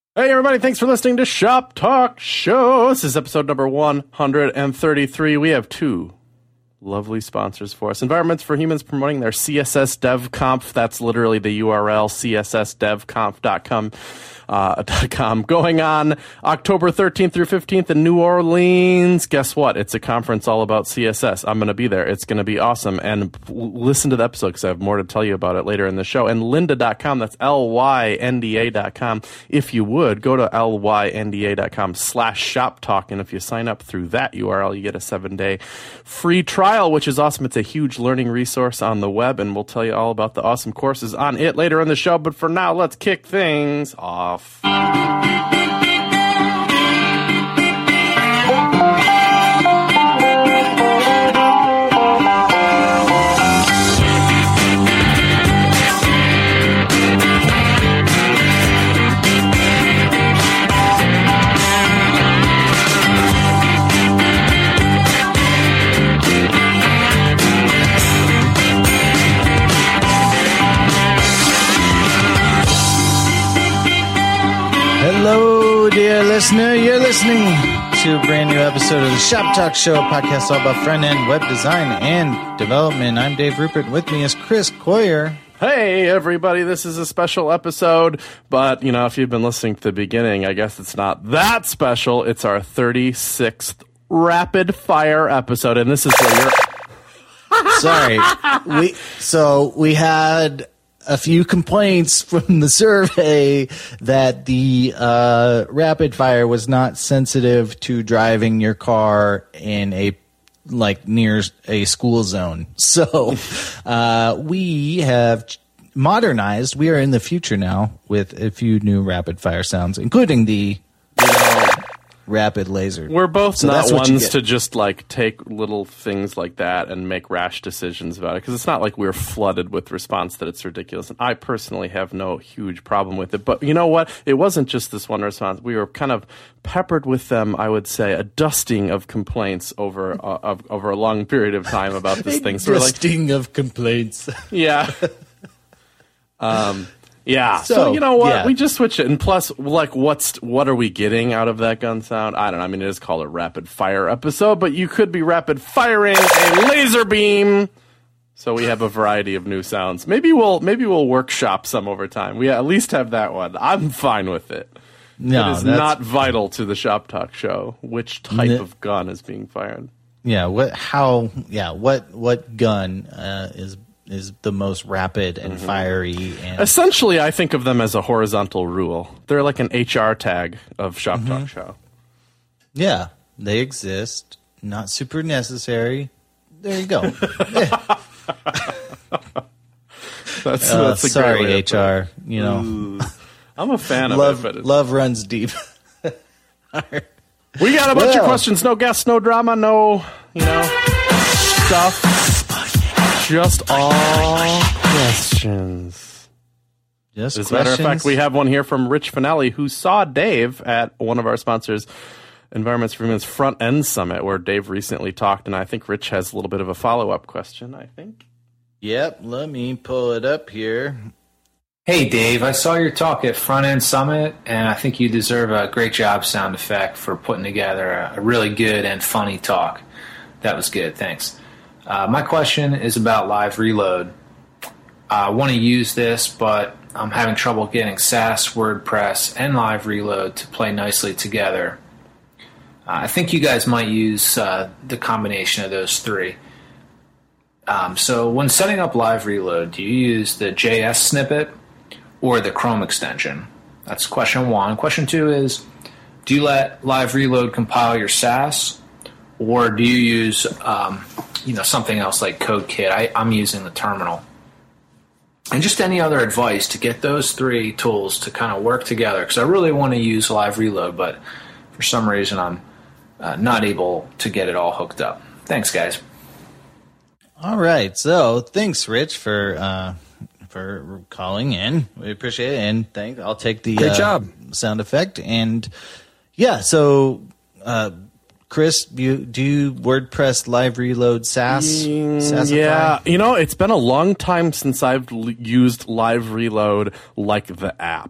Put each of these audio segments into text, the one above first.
Hey everybody, thanks for listening to Shop Talk Show. This is episode number 133. We have two lovely sponsors for us. Environments for Humans promoting their CSS Dev Conf. That's literally the URL, cssdevconf.com. Going on October 13th through 15th in New Orleans. Guess what? It's a conference all about CSS. I'm going to be there. It's going to be awesome. And listen to the episode because I have more to tell you about it later in the show. And lynda.com, that's lynda.com. If you would, go to lynda.com/shoptalk. And if you sign up through that URL, you get a 7-day free trial, which is awesome. It's a huge learning resource on the web, and we'll tell you all about the awesome courses on it later in the show. But for now, let's kick things off. Hello, dear listener. You're listening to a brand new episode of the Shop Talk Show, a podcast all about front-end web design and development. I'm Dave Rupert. With me is Chris Coyer. Hey, everybody. This is a special episode, but, you know, if you've been listening to the beginning, I guess it's not that special. It's our 36th rapid fire episode, and this is where you're... Sorry. We had a few complaints from the survey that the rapid fire was not sensitive to driving your car in a near a school zone. So we have modernized. We are in the future now with a few new rapid fire sounds, including the rapid laser. We're both not ones to just take little things like that and make rash decisions about it, because it's not like we're flooded with response that it's ridiculous. And I personally have no huge problem with it. But you know what? It wasn't just this one response. We were kind of peppered with them, I would say, a dusting of complaints over a long period of time about this thing. So dusting of complaints. Yeah. Yeah, so you know what? Yeah. We just switched it. And plus, what are we getting out of that gun sound? I don't know. I mean, it is called a rapid fire episode, but you could be rapid firing a laser beam. So we have a variety of new sounds. Maybe we'll workshop some over time. We at least have that one. I'm fine with it. No, it is not vital to the Shop Talk Show which type of gun is being fired. Yeah, what gun is the most rapid and fiery. And essentially, I think of them as a horizontal rule. They're like an HR tag of Shop Talk Show. Yeah, they exist. Not super necessary. There you go. That's a sorry, great way HR. You know, I'm a fan of it. But love runs deep. We got a bunch of questions. No guests, no drama, no stuff. Just all questions. Just As a matter of fact, we have one here from Rich Finelli, who saw Dave at one of our sponsors, Environments for Humans Front End Summit, where Dave recently talked, and I think Rich has a little bit of a follow-up question, I think. Yep, let me pull it up here. Hey, Dave, I saw your talk at Front End Summit, and I think you deserve a great job sound effect for putting together a really good and funny talk. That was good, thanks. My question is about Live Reload. I want to use this, but I'm having trouble getting Sass, WordPress, and Live Reload to play nicely together. I think you guys might use the combination of those three. So when setting up Live Reload, do you use the JS snippet or the Chrome extension? That's question one. Question two is, do you let Live Reload compile your Sass, or do you use something else like CodeKit? I'm using the terminal. And just any other advice to get those three tools to kind of work together, because I really want to use Live Reload, but for some reason I'm not able to get it all hooked up. Thanks, guys. All right. So thanks, Rich, for calling in. We appreciate it. And I'll take the great job sound effect. And yeah, so Chris, do you WordPress Live Reload Sass? Yeah, it's been a long time since I've used Live Reload like the app.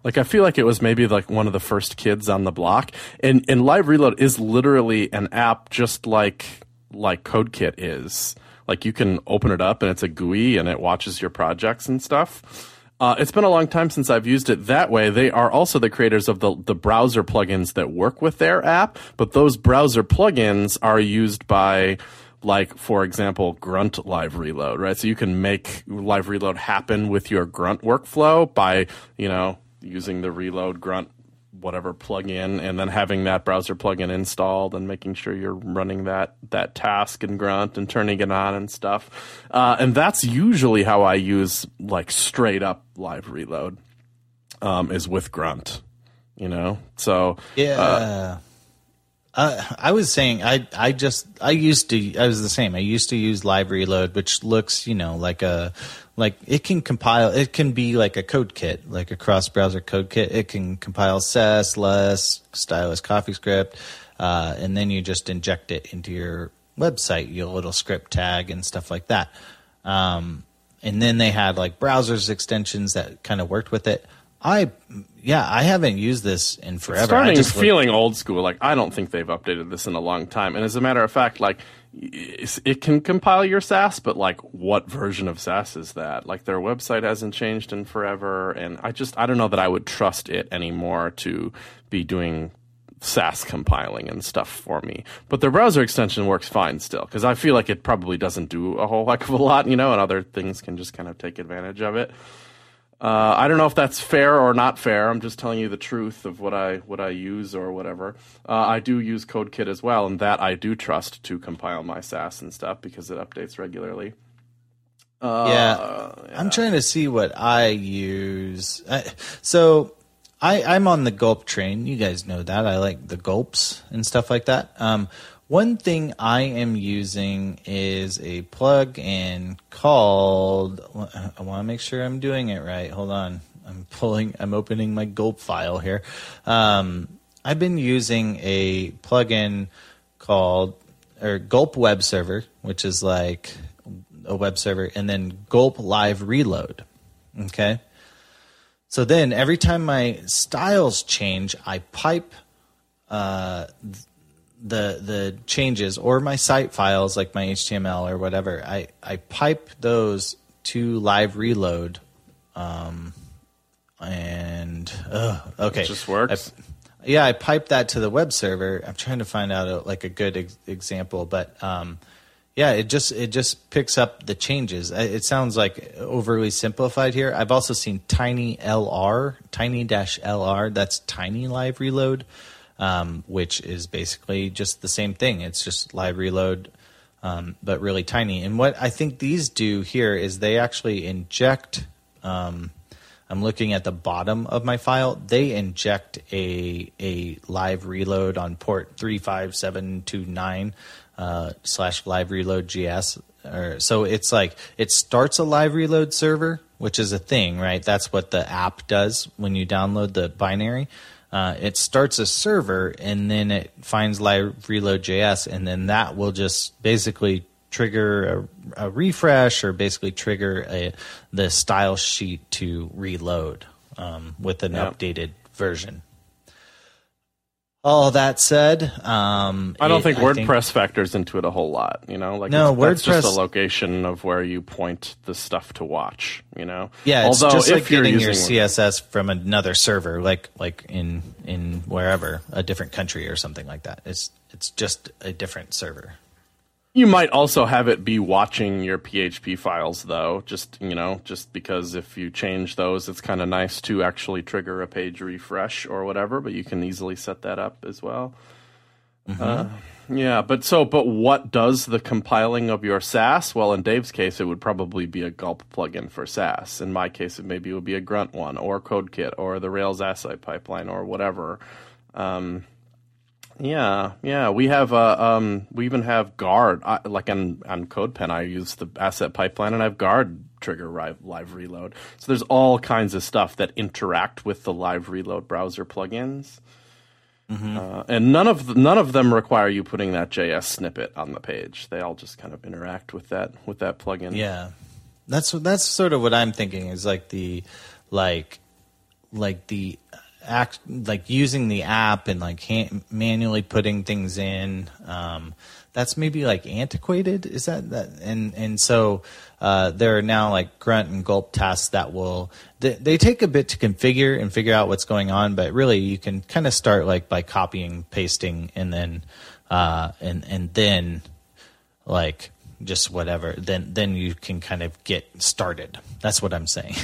Like, I feel like it was maybe like one of the first kids on the block. And Live Reload is literally an app just like CodeKit is. Like, you can open it up and it's a GUI and it watches your projects and stuff. It's been a long time since I've used it that way. They are also the creators of the browser plugins that work with their app, but those browser plugins are used by, like, for example, Grunt Live Reload, right? So you can make Live Reload happen with your Grunt workflow by, using the Reload Grunt whatever plugin and then having that browser plugin installed and making sure you're running that task in Grunt and turning it on and stuff. And that's usually how I use like straight up Live Reload, is with Grunt, So yeah. I was saying I was the same. I used to use Live Reload, which looks, like it can compile. It can be like a code kit, like a cross-browser code kit. It can compile Sass, Less, Stylus, CoffeeScript, and then you just inject it into your website, your little script tag and stuff like that. And then they had like browsers extensions that kind of worked with it. I haven't used this in forever. It's feeling old school. Like, I don't think they've updated this in a long time. And as a matter of fact, like, it can compile your Sass, but like, what version of Sass is that? Like, their website hasn't changed in forever, and I don't know that I would trust it anymore to be doing Sass compiling and stuff for me. But their browser extension works fine still, because I feel like it probably doesn't do a whole heck of a lot, and other things can just kind of take advantage of it. I don't know if that's fair or not fair. I'm just telling you the truth of what I use or whatever. I do use CodeKit as well, and that I do trust to compile my Sass and stuff because it updates regularly. I'm trying to see what I use. I'm on the Gulp train. You guys know that. I like the Gulps and stuff like that. One thing I am using is a plug-in called, I want to make sure I'm doing it right. Hold on. I'm opening my Gulp file here. I've been using a plugin called Gulp Web Server, which is like a web server, and then Gulp Live Reload. Okay. So then every time my styles change, I pipe the changes, or my site files like my HTML or whatever, I pipe those to Live Reload, okay. It just works. I pipe that to the web server. I'm trying to find out a good example, but it just picks up the changes. It sounds like overly simplified here. I've also seen tiny-lr, that's Tiny Live Reload. Which is basically just the same thing. It's just Live Reload, but really tiny. And what I think these do here is they actually inject, I'm looking at the bottom of my file, they inject a Live Reload on port 35729 /Live Reload GS. So it's like it starts a Live Reload server, which is a thing, right? That's what the app does when you download the binary. It starts a server, and then it finds Live Reload JS, and then that will just basically trigger a refresh, or basically trigger the style sheet to reload with an updated version. All that said, I don't think WordPress factors into it a whole lot. No, that's WordPress, just a location of where you point the stuff to watch. Yeah, it's just like getting your CSS from another server, like in wherever, a different country or something like that. It's just a different server. You might also have it be watching your PHP files, though, just because if you change those, it's kind of nice to actually trigger a page refresh or whatever, but you can easily set that up as well. Mm-hmm. But what does the compiling of your Sass? Well, in Dave's case, it would probably be a Gulp plugin for Sass. In my case, it would be a Grunt one, or CodeKit, or the Rails Asset Pipeline, or whatever. We have we even have Guard. Like on CodePen, I use the Asset Pipeline, and I have Guard trigger Live Reload. So there's all kinds of stuff that interact with the Live Reload browser plugins. Mm-hmm. And none of them require you putting that JS snippet on the page. They all just kind of interact with that plugin. Yeah, that's sort of what I'm thinking. Is like like the act, like using the app and like manually putting things in. That's maybe like antiquated. Is that? And so there are now like grunt and gulp tasks that will they take a bit to configure and figure out what's going on, but really you can kind of start like by copying, pasting, and then and then like just whatever. Then you can kind of get started. That's what I'm saying.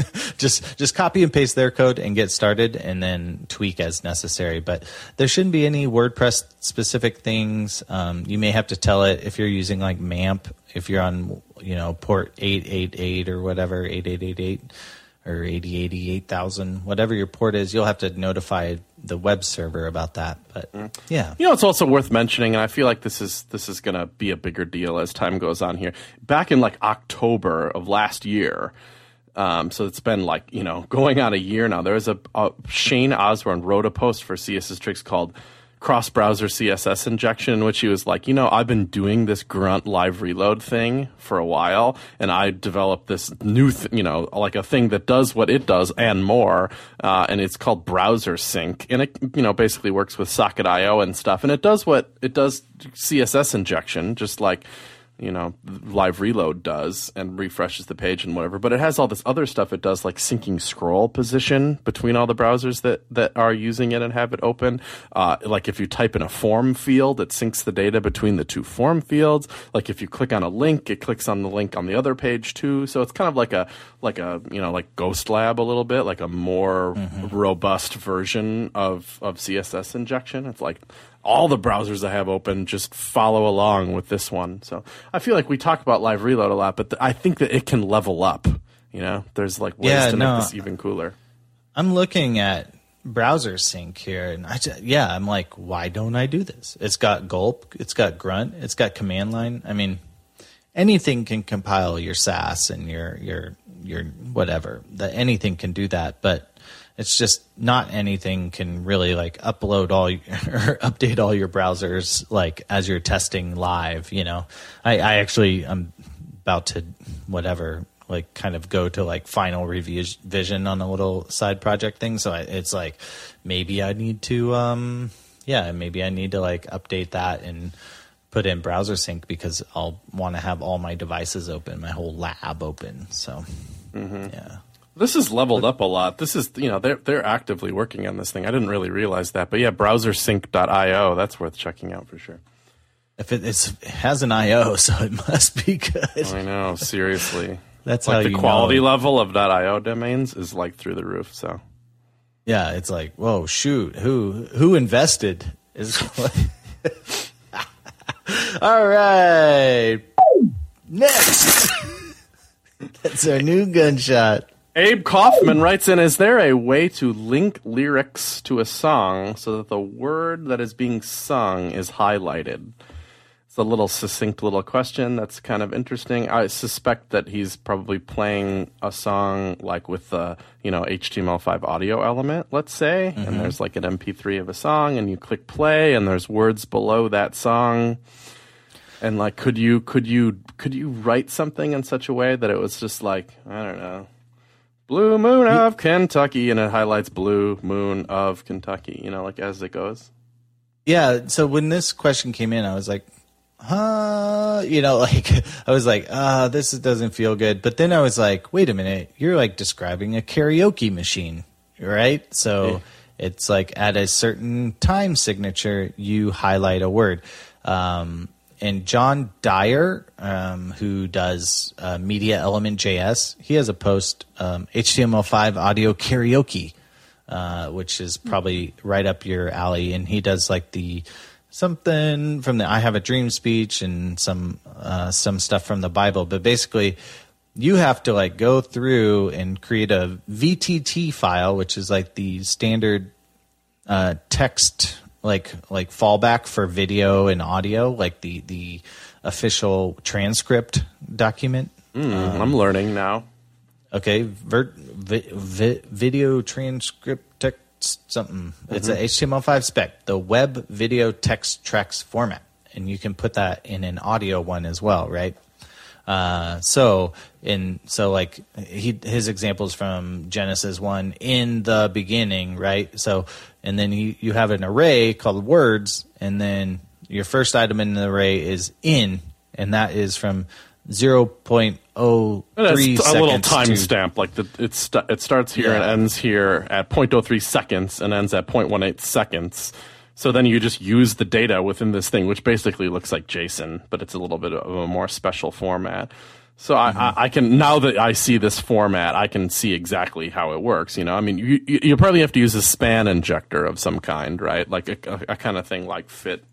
just copy and paste their code and get started, and then tweak as necessary. But there shouldn't be any WordPress specific things. You may have to tell it if you're using like MAMP, if you're on port 888 or whatever, 8888 or 80,000, whatever your port is, you'll have to notify the web server about that. But yeah, it's also worth mentioning, and I feel like this is going to be a bigger deal as time goes on here. Back in like October of last year, so it's been like going on a year now. There was a Shane Osborne wrote a post for CSS Tricks called cross-browser CSS injection, in which he was like, I've been doing this grunt live reload thing for a while, and I developed this new, like a thing that does what it does and more, and it's called Browser Sync, and it, basically works with Socket.io and stuff, and it does what it does CSS injection, just like live reload does, and refreshes the page and whatever. But it has all this other stuff it does, like syncing scroll position between all the browsers that are using it and have it open. Like if you type in a form field, it syncs the data between the two form fields. Like if you click on a link, it clicks on the link on the other page too. So it's kind of like like Ghost Lab a little bit, like a more robust version of CSS injection. It's like all the browsers I have open just follow along with this one. So I feel like we talk about live reload a lot, but I think that it can level up. There's like ways to make this even cooler. I'm looking at Browser Sync here, and I'm like, why don't I do this? It's got gulp, it's got grunt, it's got command line. I mean, anything can compile your Sass and your whatever. Anything can do that, but it's just not anything can really like upload all or update all your browsers like as you're testing live. I'm about to like kind of go to like final revision on a little side project thing. So it's like maybe I need to like update that and put in Browser Sync, because I'll want to have all my devices open, my whole lab open. So yeah. This is leveled up a lot. This is, they're actively working on this thing. I didn't really realize that. But yeah, browsersync.io, that's worth checking out for sure. If it has an IO, so it must be good. I know, seriously. That's like how the quality level of .io domains is like through the roof. So yeah, it's like, whoa, shoot, who invested? All right, next. That's our new gunshot. Abe Kaufman writes in, is there a way to link lyrics to a song so that the word that is being sung is highlighted? It's a little succinct little question that's kind of interesting. I suspect that he's probably playing a song like with the, HTML5 audio element, let's say, and there's like an MP3 of a song, and you click play, and there's words below that song. And like, could you write something in such a way that it was just like, I don't know, Blue Moon of Kentucky, and it highlights Blue Moon of Kentucky, like as it goes? Yeah, so when this question came in, I was like, I was like, this doesn't feel good. But then I was like, wait a minute, you're like describing a karaoke machine, right? So it's like at a certain time signature, you highlight a word. And John Dyer, who does Media Element JS, he has a post, HTML5 audio karaoke, which is probably right up your alley. And he does like something from the I Have a Dream speech and some stuff from the Bible. But basically, you have to like go through and create a VTT file, which is like the standard text like fallback for video and audio, like the official transcript document. I'm learning now. Okay, video transcript text something. It's a HTML5 spec, the web video text tracks format, and you can put that in an audio one as well, right? So like his examples from Genesis 1 in the beginning, right? So, and then you have an array called words, and then your first item in the array is in, and that is from 0.03 seconds. A little timestamp, like it starts here and ends here at 0.03 seconds and ends at 0.18 seconds. So then you just use the data within this thing, which basically looks like JSON, but it's a little bit of a more special format. So I can, now that I see this format, I can see exactly how it works. You know, I mean, you probably have to use a span injector of some kind, right? Like a kind of thing like fit.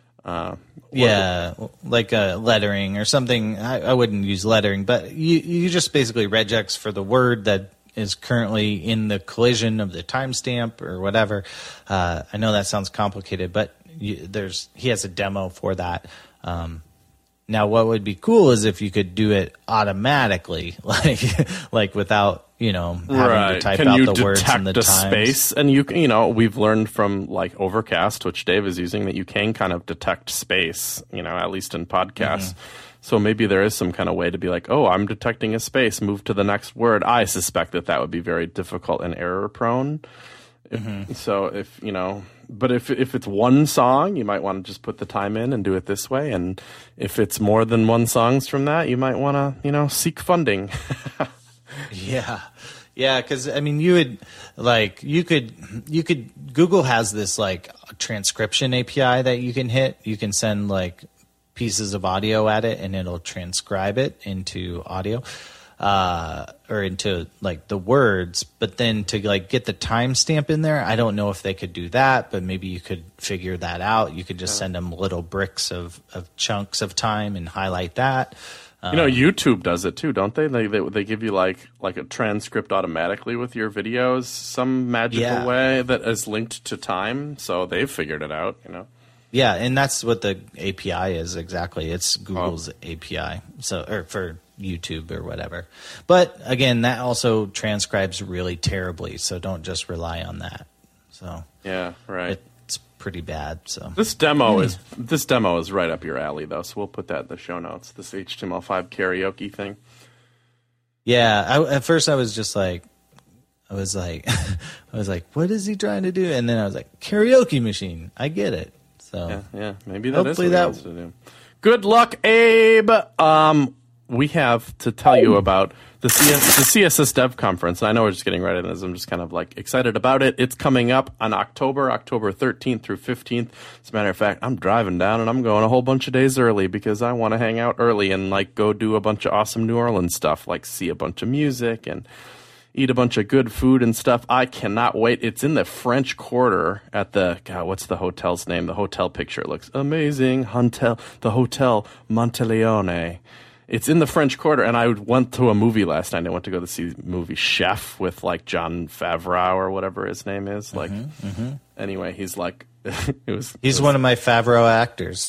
Like a lettering or something. I wouldn't use lettering, but you just basically regex for the word that is currently in the collision of the timestamp or whatever. I know that sounds complicated, but he has a demo for that. Now, what would be cool is if you could do it automatically, like without having to type out the words and the times. Space? And we've learned from like Overcast, which Dave is using, that you can kind of detect space. At least in podcasts. So maybe there is some kind of way to be like, oh, I'm detecting a space, move to the next word. I suspect that would be very difficult and error prone. So but if it's one song, you might want to just put the time in and do it this way. And if it's more than one songs from that, you might want to, seek funding. Yeah, because I mean, you could Google has this like transcription API that you can hit. You can send like pieces of audio at it, and it'll transcribe it into audio. Or into like the words, but then to like get the timestamp in there, I don't know if they could do that, but maybe you could figure that out. You could just send them little bricks of chunks of time and highlight that. YouTube does it too, don't they? They give you like a transcript automatically with your videos, some magical way that is linked to time. So they've figured it out, Yeah, and that's what the API is exactly. It's Google's API, or for YouTube or whatever. But again, that also transcribes really terribly, so don't just rely on that. So yeah, right. It's pretty bad. So this demo is right up your alley, though. So we'll put that in the show notes. This HTML5 karaoke thing. Yeah, at first I was just like, I was like, what is he trying to do? And then I was like, karaoke machine. I get it. So yeah, maybe that is what he wants to do. Good luck, Abe. We have to tell you about the CSS Dev Conference. And I know we're just getting right into this. I'm just kind of like excited about it. It's coming up on October 13th through 15th. As a matter of fact, I'm driving down and I'm going a whole bunch of days early because I want to hang out early and like go do a bunch of awesome New Orleans stuff, like see a bunch of music and eat a bunch of good food and stuff. I cannot wait. It's in the French Quarter at what's the hotel's name? The hotel picture looks amazing. The Hotel Monteleone. It's in the French Quarter, and I went to a movie last night. I went to go to see the movie Chef with like Jon Favreau or whatever his name is. Anyway, he's like, he's one of my Favreau actors.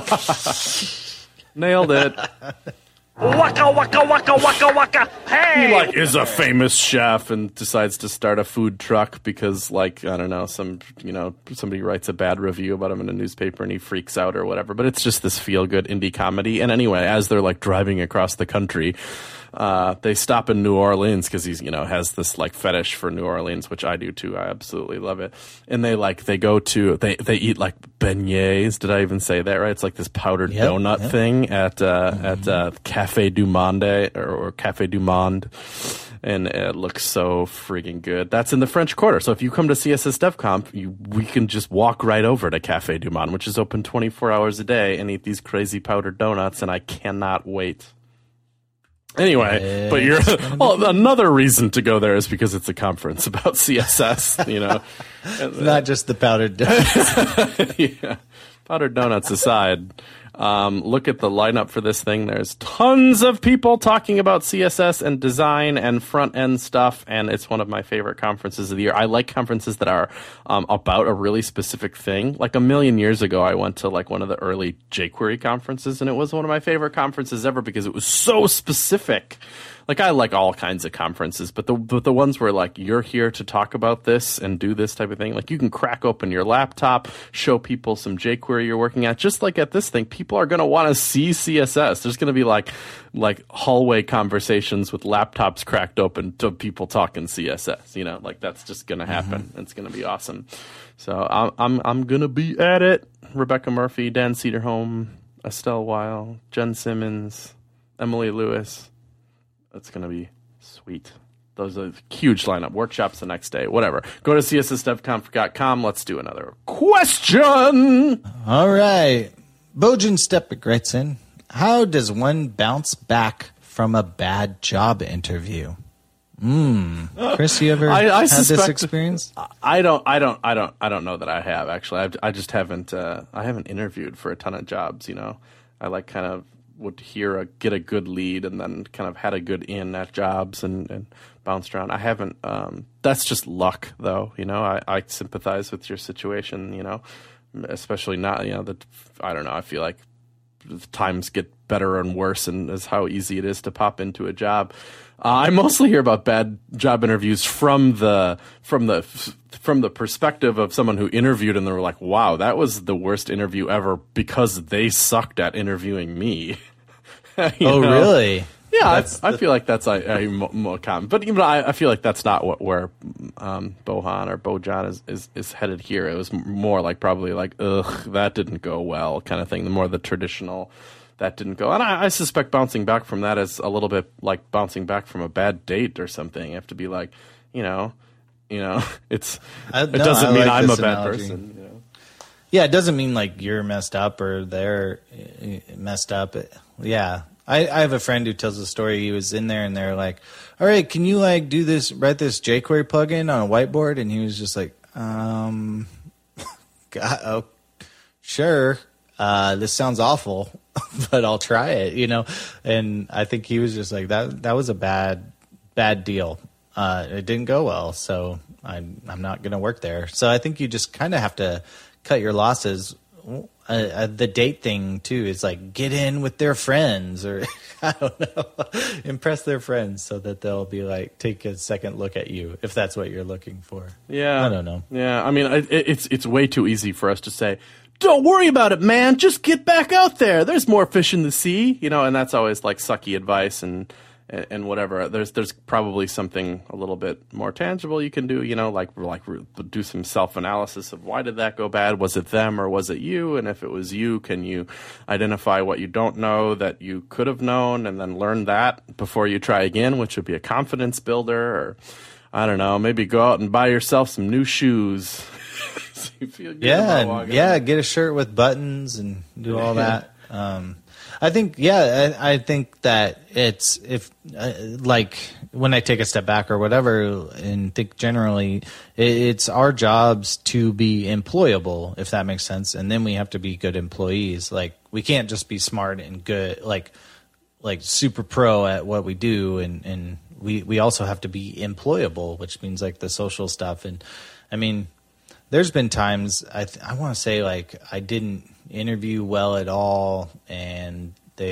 Nailed it. Waka waka waka waka waka. Hey! He is a famous chef and decides to start a food truck because I don't know, somebody writes a bad review about him in a newspaper and he freaks out or whatever. But it's just this feel good indie comedy. And anyway, as they're driving across the country, they stop in New Orleans because he's has this fetish for New Orleans, which I do too. I absolutely love it. And they eat beignets. Did I even say that right? It's like this powdered donut thing at Café du Monde or Café du Monde. And it looks so freaking good. That's in the French Quarter. So if you come to CSS DevConf, we can just walk right over to Café du Monde, which is open 24 hours a day, and eat these crazy powdered donuts, and I cannot wait. Anyway, but another reason to go there is because it's a conference about CSS, Not just the powdered donuts. Yeah. Powdered donuts aside, look at the lineup for this thing. There's tons of people talking about CSS and design and front-end stuff, and it's one of my favorite conferences of the year. I like conferences that are about a really specific thing. Like a million years ago, I went to one of the early jQuery conferences, and it was one of my favorite conferences ever because it was so specific. like I like all kinds of conferences, but the ones where like you're here to talk about this and do this type of thing, like you can crack open your laptop, show people some jQuery you're working at. Just like at this thing, people are going to want to see CSS. There's going to be like hallway conversations with laptops cracked open to people talking CSS. You know, like that's just going to happen. It's going to be awesome. So I'm going to be at it. Rebecca Murphy, Dan Cederholm, Estelle Weil, Jen Simmons, Emily Lewis. That's going to be sweet. Those are huge lineup. Workshops the next day. Whatever. Go to cssdevconf.com. Let's do another question. All right. Bojan Stepik writes in, how does one bounce back from a bad job interview? Chris, you ever had this experience? I don't know that I have actually. I just haven't. I haven't interviewed for a ton of jobs. You know, I like kind of would get a good lead and then kind of had a good in at jobs and bounced around. I haven't. That's just luck, though. You know, I sympathize with your situation. You know, especially not. You know, I don't know. I feel like times get better and worse, and is how easy it is to pop into a job. I mostly hear about bad job interviews from the perspective of someone who interviewed and they were like, "Wow, that was the worst interview ever because they sucked at interviewing me." Oh, really? Yeah, I feel like that's a more common, but even I feel like that's not where Bojan is headed here. It was more like probably like, ugh, that didn't go well kind of thing. The more the traditional. That didn't go. And I suspect bouncing back from that is a little bit like bouncing back from a bad date or something. You have to be like, it doesn't mean I'm a bad person. You know? Yeah, it doesn't mean like you're messed up or they're messed up. Yeah. I have a friend who tells a story. He was in there and they're like, all right, can you like write this jQuery plugin on a whiteboard? And he was just like, sure. This sounds awful, but I'll try it, you know? And I think he was just like, that was a bad deal. It didn't go well, so I'm not going to work there. So I think you just kind of have to cut your losses. The date thing too is like get in with their friends or I don't know, impress their friends so that they'll be like, take a second look at you if that's what you're looking for. Yeah. I don't know. Yeah. I mean, it's way too easy for us to say, don't worry about it, man. Just get back out there. There's more fish in the sea, you know, and that's always like sucky advice and whatever. There's probably something a little bit more tangible you can do, you know, like do some self-analysis of why did that go bad? Was it them or was it you? And if it was you, can you identify what you don't know that you could have known and then learn that before you try again, which would be a confidence builder, or I don't know, maybe go out and buy yourself some new shoes. So you feel good get a shirt with buttons and do all that. I think that it's like when I take a step back or whatever and think generally, it's our jobs to be employable, if that makes sense, and then we have to be good employees. Like we can't just be smart and good, like super pro at what we do, and we also have to be employable, which means like the social stuff. And I mean, there's been times I want to say like I didn't interview well at all, and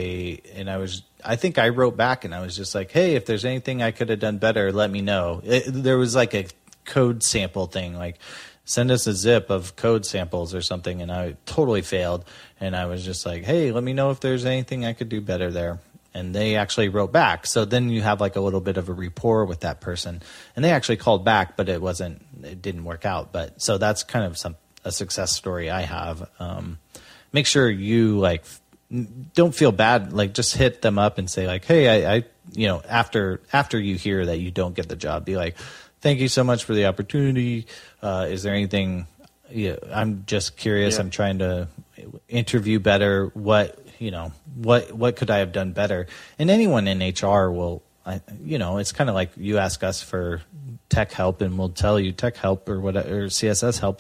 I think I wrote back and I was just like, hey, if there's anything I could have done better, let me know. There was like a code sample thing, like send us a zip of code samples or something, and I totally failed. And I was just like, hey, let me know if there's anything I could do better there. And they actually wrote back. So then you have like a little bit of a rapport with that person. And they actually called back, but it didn't work out. But so that's kind of a success story I have. Make sure you like don't feel bad. Like just hit them up and say like, hey, I after you hear that you don't get the job, be like, thank you so much for the opportunity. Is there anything? Yeah, I'm just curious. Yeah. I'm trying to interview better. What could I have done better? And anyone in HR will, it's kind of like you ask us for tech help and we'll tell you tech help or whatever, or CSS help.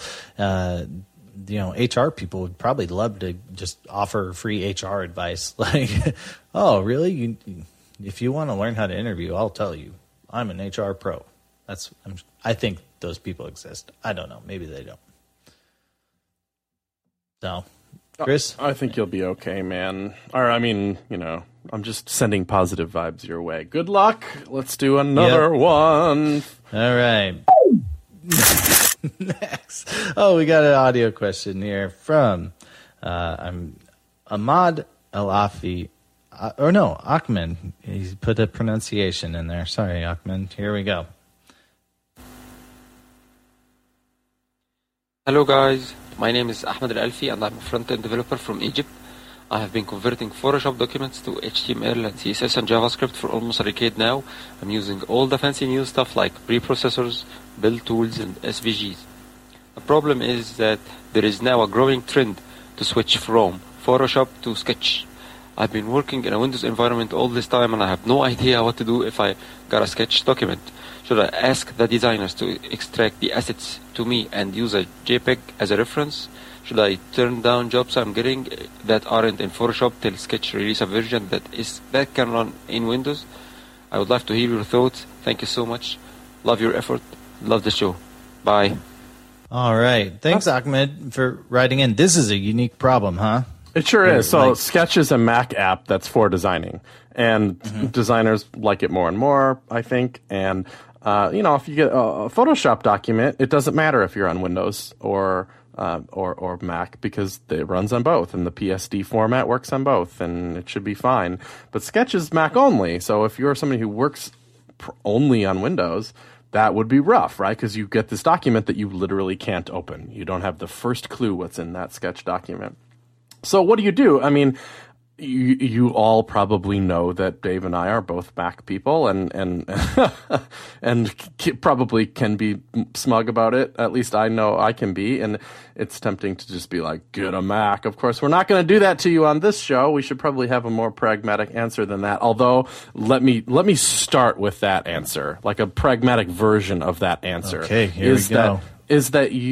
HR people would probably love to just offer free HR advice. Like, oh, really? If you want to learn how to interview, I'll tell you. I'm an HR pro. I think those people exist. I don't know. Maybe they don't. So, Chris? I think you'll be okay, man. Or, I mean, I'm just sending positive vibes your way. Good luck. Let's do another one. All right. Next. Oh, we got an audio question here from Ahmad Al-Afi. Ahmed. He put a pronunciation in there. Sorry, Ahmed. Here we go. Hello guys, my name is Ahmed Al-Alfi and I'm a front-end developer from Egypt. I have been converting Photoshop documents to HTML and CSS and JavaScript for almost a decade now. I'm using all the fancy new stuff like preprocessors, build tools and SVGs. The problem is that there is now a growing trend to switch from Photoshop to Sketch. I've been working in a Windows environment all this time and I have no idea what to do if I got a Sketch document. Should I ask the designers to extract the assets to me and use a JPEG as a reference? Should I turn down jobs I'm getting that aren't in Photoshop till Sketch release a version that can run in Windows? I would love to hear your thoughts. Thank you so much. Love your effort. Love the show. Bye. All right. Thanks, Ahmed, for writing in. This is a unique problem, huh? It sure is. So Sketch is a Mac app that's for designing. And designers like it more and more, I think. And, if you get a Photoshop document, it doesn't matter if you're on Windows or Mac because it runs on both. And the PSD format works on both. And it should be fine. But Sketch is Mac only. So if you're somebody who works only on Windows, that would be rough, right? Because you get this document that you literally can't open. You don't have the first clue what's in that Sketch document. So what do? I mean, you all probably know that Dave and I are both Mac people, and probably can be smug about it. At least I know I can be, and it's tempting to just be like, get a Mac. Of course, we're not going to do that to you on this show. We should probably have a more pragmatic answer than that. Although, let me start with that answer, like a pragmatic version of that answer. Okay, here we go. This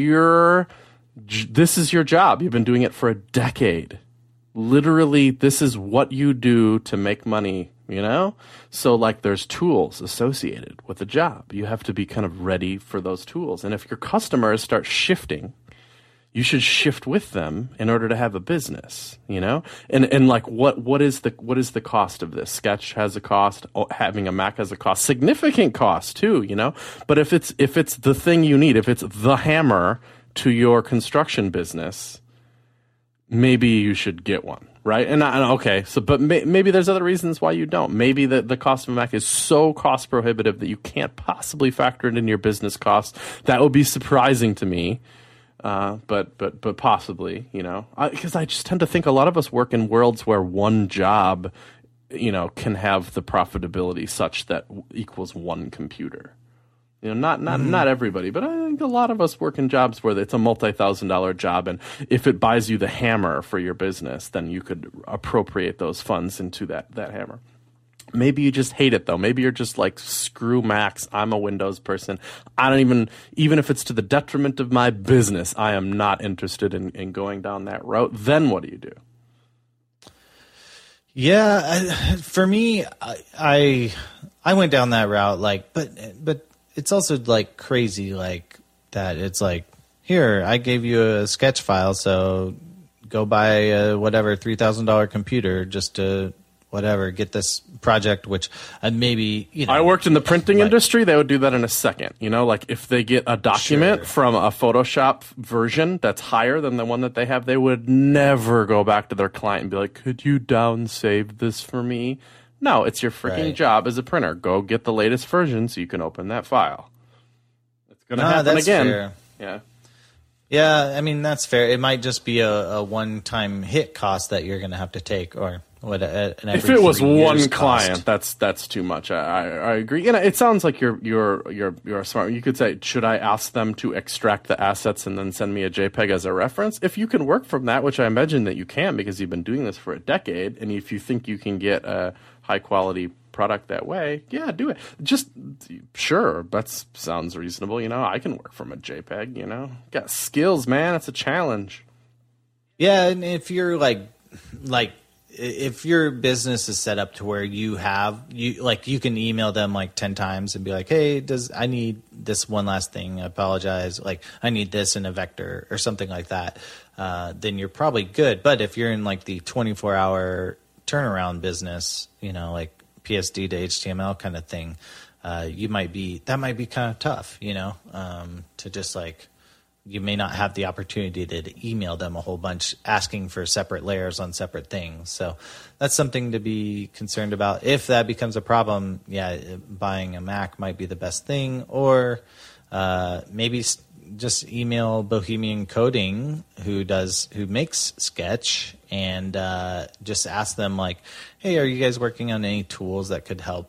is your job. You've been doing it for a decade. Literally, this is what you do to make money, So, there's tools associated with the job. You have to be kind of ready for those tools. And if your customers start shifting, you should shift with them in order to have a business, And what is the cost of this? Sketch has a cost. Having a Mac has a cost. Significant cost, too, But if it's the thing you need, if it's the hammer to your construction business, maybe you should get one, right? But maybe there's other reasons why you don't. Maybe the cost of a Mac is so cost prohibitive that you can't possibly factor it into your business costs. That would be surprising to me, but possibly, because I just tend to think a lot of us work in worlds where one job, can have the profitability such that equals one computer. Not everybody, but I think a lot of us work in jobs where it's a multi-$1,000 job, and if it buys you the hammer for your business, then you could appropriate those funds into that hammer. Maybe you just hate it, though. Maybe you're just like, screw Macs, I'm a Windows person. I don't even if it's to the detriment of my business, I am not interested in going down that route. Then what do you do? Yeah, for me, I went down that route, but it's also crazy that it's here, I gave you a Sketch file, so go buy a whatever $3,000 computer just to get this project, which maybe, I worked in the printing industry, they would do that in a second. If they get a document from a Photoshop version that's higher than the one that they have, they would never go back to their client and be like, could you downsave this for me? No, it's your freaking job as a printer. Go get the latest version so you can open that file. It's going to happen again. Fair. Yeah. Yeah, I mean, that's fair. It might just be a one-time hit cost that you're going to have to take, or what? If it was one client, that's too much. I agree. It sounds like you're smart. You could say, should I ask them to extract the assets and then send me a JPEG as a reference? If you can work from that, which I imagine that you can because you've been doing this for a decade, and if you think you can get a high-quality product that way, yeah, do it. Just, sure, that sounds reasonable. I can work from a JPEG, Got skills, man. It's a challenge. Yeah, and if you're if your business is set up to where you can email them 10 times and be like, hey, I need this one last thing. I apologize. I need this in a vector or something like that. Then you're probably good. But if you're in the 24-hour turnaround business, like PSD to HTML kind of thing, that might be kind of tough, to just like, you may not have the opportunity to email them a whole bunch asking for separate layers on separate things. So that's something to be concerned about. If that becomes a problem, buying a Mac might be the best thing, or maybe just email Bohemian Coding, who makes Sketch, and just ask them like, hey, are you guys working on any tools that could help,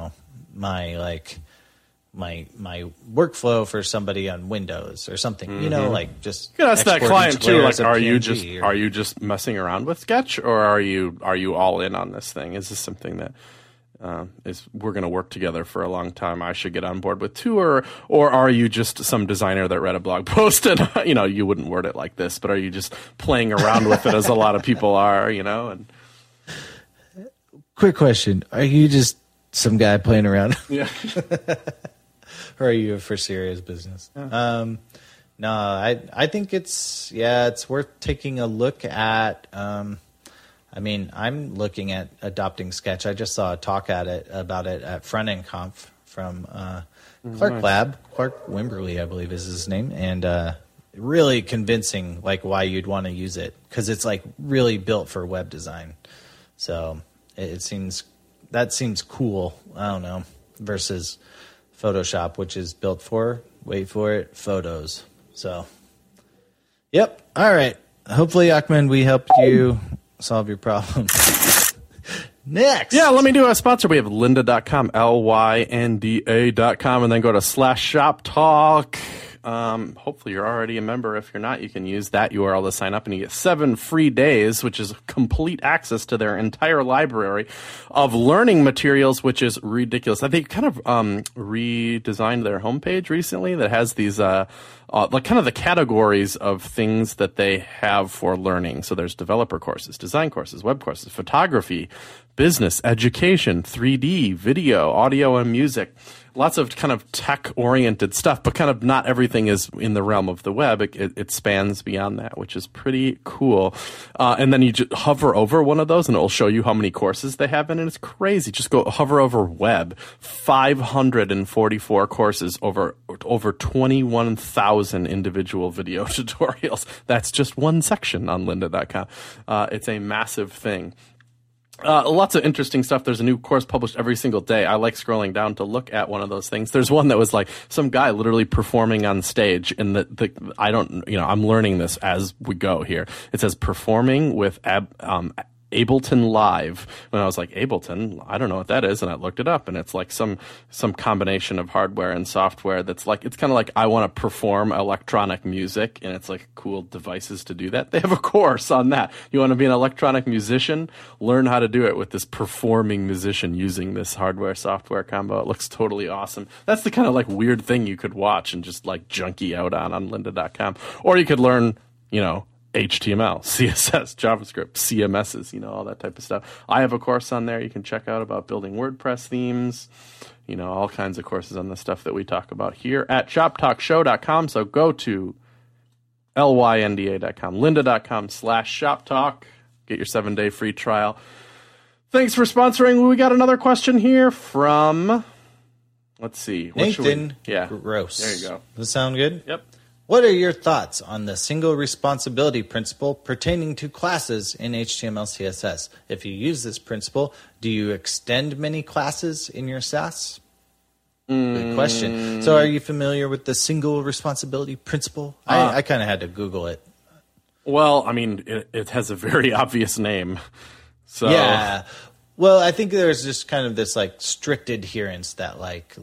my workflow for somebody on Windows or something, like just you can ask that client too. Like, are you PNG just messing around with Sketch, or are you all in on this thing? Is this something that we're going to work together for a long time? I should get on board with too, or are you just some designer that read a blog post and you wouldn't word it like this, but are you just playing around with it as a lot of people are, And quick question: are you just some guy playing around? Yeah. Or are you for serious business? Yeah. No, I think it's worth taking a look at. I'm looking at adopting Sketch. I just saw a talk about it at Front End Conf from Clark Lab. Clark Wimberly, I believe, is his name, and really convincing, like, why you'd want to use it, because it's like really built for web design. So it seems cool. I don't know, versus Photoshop, which is built for, wait for it, photos. So, yep. All right. Hopefully, Ahmed, we helped you solve your problem. Next. Yeah, let me do a sponsor. We have lynda.com, lynda.com, and then go to /shop talk. Hopefully you're already a member. If you're not, you can use that URL to sign up, and you get 7 free days, which is complete access to their entire library of learning materials, which is ridiculous. I think kind of redesigned their homepage recently that has these like kind of the categories of things that they have for learning. So there's developer courses, design courses, web courses, photography, business, education, 3D, video, audio, and music. Lots of kind of tech-oriented stuff, but kind of not everything is in the realm of the web. It spans beyond that, which is pretty cool. And then you just hover over one of those, and it will show you how many courses they have in it. It's crazy. Just go hover over web. 544 courses over 21,000 individual video tutorials. That's just one section on lynda.com. It's a massive thing. Lots of interesting stuff. There's a new course published every single day. I like scrolling down to look at one of those things. There's one that was like some guy literally performing on stage, and I'm learning this as we go here. It says performing with Ableton Live. And I was like, Ableton? I don't know what that is. And I looked it up, and it's like some combination of hardware and software that's like, it's kind of like I want to perform electronic music, and it's like cool devices to do that. They have a course on that. You want to be an electronic musician? Learn how to do it with this performing musician using this hardware software combo. It looks totally awesome. That's the kind of like weird thing you could watch and just like junkie out on lynda.com. Or you could learn, HTML, CSS, JavaScript, CMSs, all that type of stuff. I have a course on there you can check out about building WordPress themes, all kinds of courses on the stuff that we talk about here at shoptalkshow.com. So go to lynda.com, lynda.com /shoptalk. Get your 7-day free trial. Thanks for sponsoring. We got another question here from, let's see. Nathan Yeah. Gross. There you go. Does that sound good? Yep. What are your thoughts on the single responsibility principle pertaining to classes in HTML, CSS? If you use this principle, do you extend many classes in your SAS? Good question. So are you familiar with the single responsibility principle? I kind of had to Google it. Well, I mean, it has a very obvious name. So Yeah. Well, I think there's just kind of this like strict adherence that like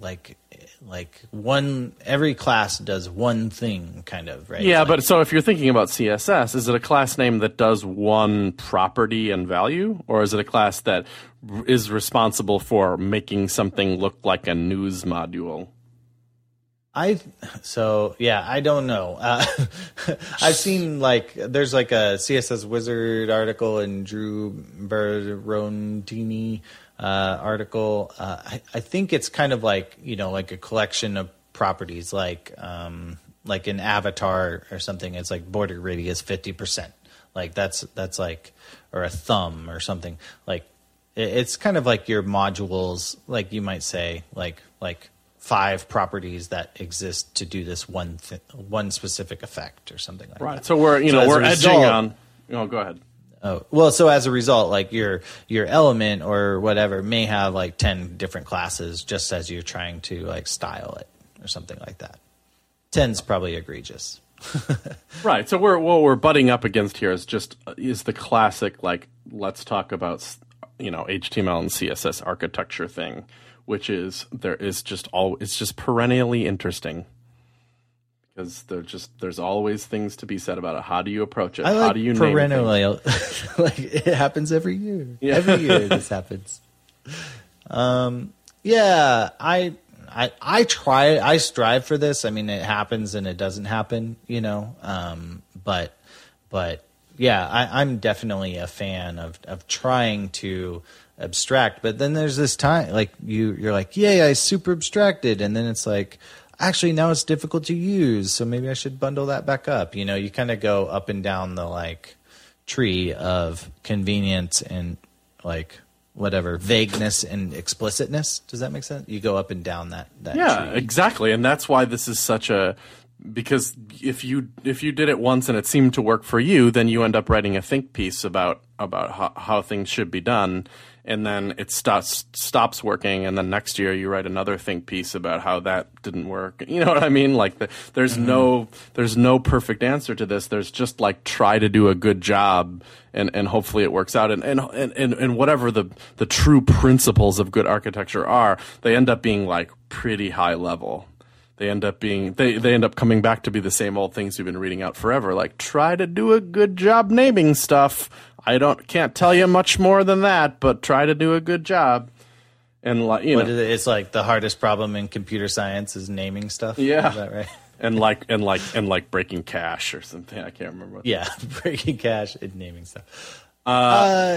every class does one thing, kind of, right? Yeah, but so if you're thinking about CSS, is it a class name that does one property and value, or is it a class that is responsible for making something look like a news module? I don't know. I've seen there's like a CSS Wizard article and Drew Barontini article. I think it's kind of like a collection of properties, like an avatar or something. It's like border radius 50%. Like that's like, or a thumb or something. Like it's kind of like your modules, like you might say, like 5 properties that exist to do this one specific effect or something like that. Right. So we're edging on. Oh, go ahead. Oh, well, so as a result, like your element or whatever may have like 10 different classes just as you're trying to like style it or something like that. 10's probably egregious. Right. So what we're butting up against here is the classic, like, let's talk about, HTML and CSS architecture thing, which is it's just perennially interesting. Because there's always things to be said about it. How do you approach it? How do you name it? Like it happens every year. Yeah. Every year this happens. Yeah, I try. I strive for this. I mean, it happens and it doesn't happen. But yeah, I'm definitely a fan of trying to abstract. But then there's this time, like you're like, yay, I super abstracted, and then it's like, actually, now it's difficult to use, so maybe I should bundle that back up. You kind of go up and down the like tree of convenience and like whatever vagueness and explicitness. Does that make sense? You go up and down that yeah, tree. Exactly, and that's why this is such a because if you did it once and it seemed to work for you, then you end up writing a think piece about how things should be done. And then it stops working, and then next year you write another think piece about how that didn't work. You know what I mean? Like there's no perfect answer to this. There's just like try to do a good job, and hopefully it works out. And whatever the true principles of good architecture are, they end up being like pretty high level. They end up coming back to be the same old things we've been reading out forever. Like try to do a good job naming stuff. Can't tell you much more than that, but try to do a good job. And it's like the hardest problem in computer science is naming stuff. Yeah, is that right? and like breaking cache or something. I can't remember. Breaking cache and naming stuff. I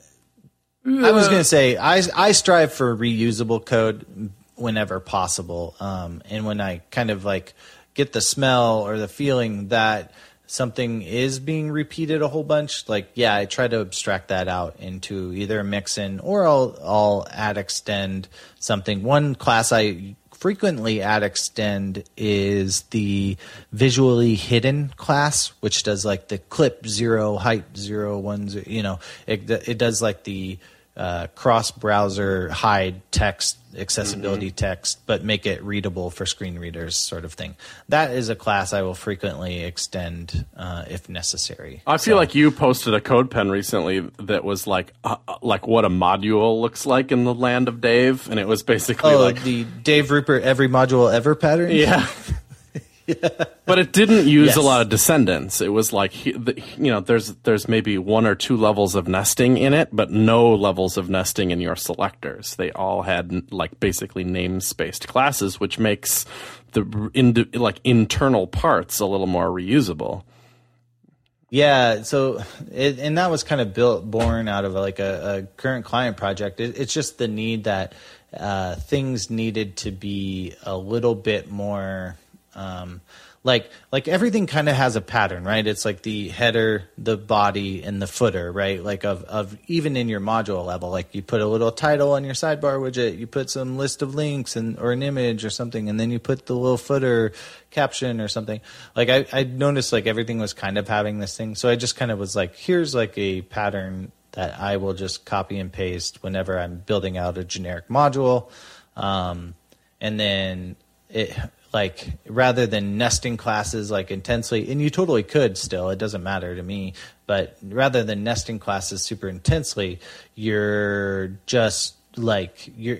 was going to say I strive for reusable code whenever possible, and when I kind of like get the smell or the feeling that something is being repeated a whole bunch, like, yeah, I try to abstract that out into either a mixin or I'll add extend something. One class I frequently add extend is the visually hidden class, which does like the clip 0, height 0, 1, 0, it does like the cross-browser hide text, accessibility text, but make it readable for screen readers sort of thing. That is a class I will frequently extend if necessary. I feel like you posted a CodePen recently that was like what a module looks like in the land of Dave, and it was basically like the Dave Rupert every module ever pattern. Yeah. Yeah. But it didn't use a lot of descendants. It was like, there's maybe 1 or 2 levels of nesting in it, but no levels of nesting in your selectors. They all had like basically namespaced classes, which makes the internal parts a little more reusable. Yeah, so and that was kind of born out of like a current client project. It's just the need that things needed to be a little bit more. Like everything kind of has a pattern, right? It's like the header, the body, and the footer, right? Like of even in your module level, like you put a little title on your sidebar widget, you put some list of links or an image or something, and then you put the little footer caption or something. Like I noticed like everything was kind of having this thing. So I just kind of was like, here's like a pattern that I will just copy and paste whenever I'm building out a generic module. And then it, like, rather than nesting classes like intensely, and you totally could still, it doesn't matter to me, but rather than nesting classes super intensely, you're just like you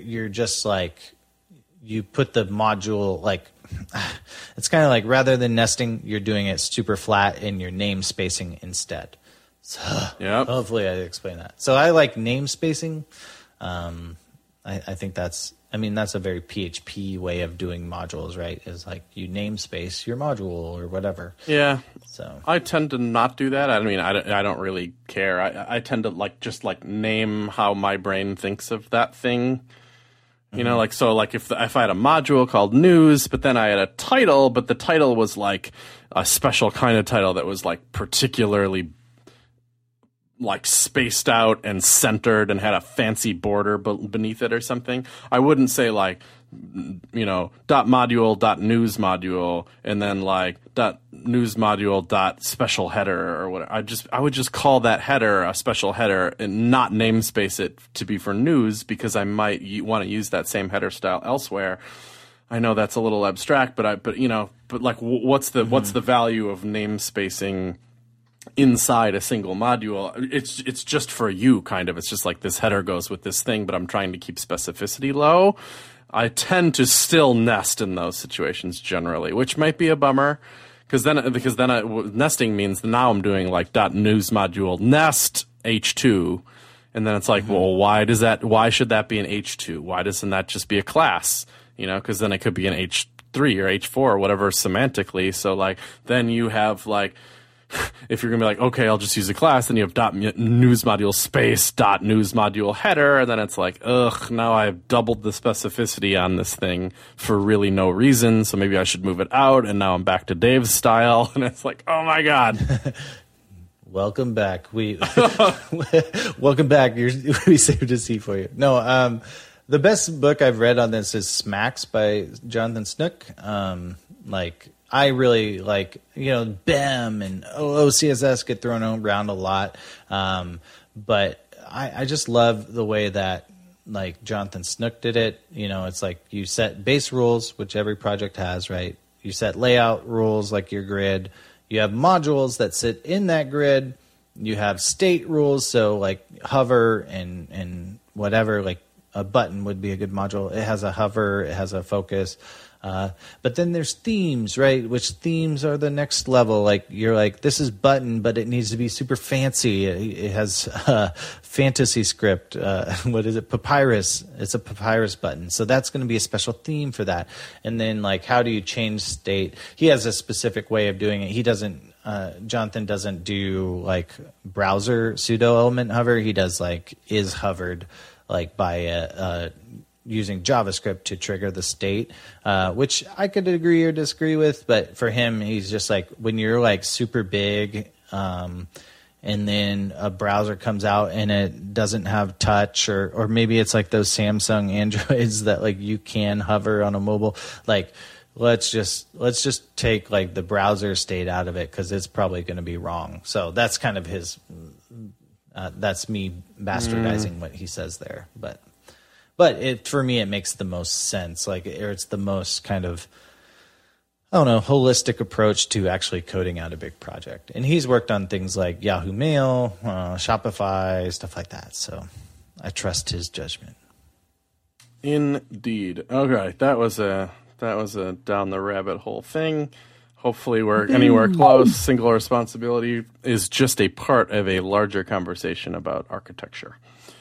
put the module, like, it's kind of like rather than nesting, you're doing it super flat and you're namespacing instead. So hopefully I explain that. So I like namespacing. I think that's a very PHP way of doing modules, right? Is like you namespace your module or whatever. Yeah. So I tend to not do that. I mean, I don't really care. I tend to just name how my brain thinks of that thing. You know, if I had a module called news, but then I had a title, but the title was like a special kind of title that was like particularly like spaced out and centered and had a fancy border beneath it or something. I wouldn't say like, dot module dot news module and then like dot news module dot special header or whatever. I would just call that header a special header and not namespace it to be for news, because I might want to use that same header style elsewhere. I know that's a little abstract, but what's the value of namespacing inside a single module? It's just for you, kind of. It's just like this header goes with this thing, but I'm trying to keep specificity low. I tend to still nest in those situations generally, which might be a bummer, because then nesting means now I'm doing like .news module nest h2, and then it's like, well, why should that be an h2? Why doesn't that just be a class? Because then it could be an h3 or h4 or whatever semantically. So like then you have like, if you're going to be like, okay, I'll just use a class, then you have .news module space .news module header, and then it's like, ugh, now I've doubled the specificity on this thing for really no reason, so maybe I should move it out, and now I'm back to Dave's style, and it's like, oh my God. Welcome back. Welcome back. We saved a seat for you. No, the best book I've read on this is Smacks by Jonathan Snook. I really like, BEM and OCSS get thrown around a lot. But I just love the way that like Jonathan Snook did it. It's like you set base rules, which every project has, right? You set layout rules like your grid. You have modules that sit in that grid. You have state rules. So like hover and whatever, like a button would be a good module. It has a hover, it has a focus. But then there's themes, right? Which themes are the next level. Like you're like, this is button, but it needs to be super fancy. It has fantasy script. What is it? Papyrus. It's a papyrus button. So that's going to be a special theme for that. And then like, how do you change state? He has a specific way of doing it. He doesn't, Jonathan doesn't do like browser pseudo element hover. He does like is hovered like by using JavaScript to trigger the state, which I could agree or disagree with. But for him, he's just like, when you're like super big and then a browser comes out and it doesn't have touch, or maybe it's like those Samsung Androids that like you can hover on a mobile, like let's just take like the browser state out of it because it's probably going to be wrong. So that's kind of his that's me bastardizing what he says there. But for me, it makes the most sense. Like, or it's the most kind of, I don't know, holistic approach to actually coding out a big project. And he's worked on things like Yahoo Mail, Shopify, stuff like that. So I trust his judgment. Indeed. Okay, that was a down the rabbit hole thing. Hopefully we're anywhere close. Single responsibility is just a part of a larger conversation about architecture.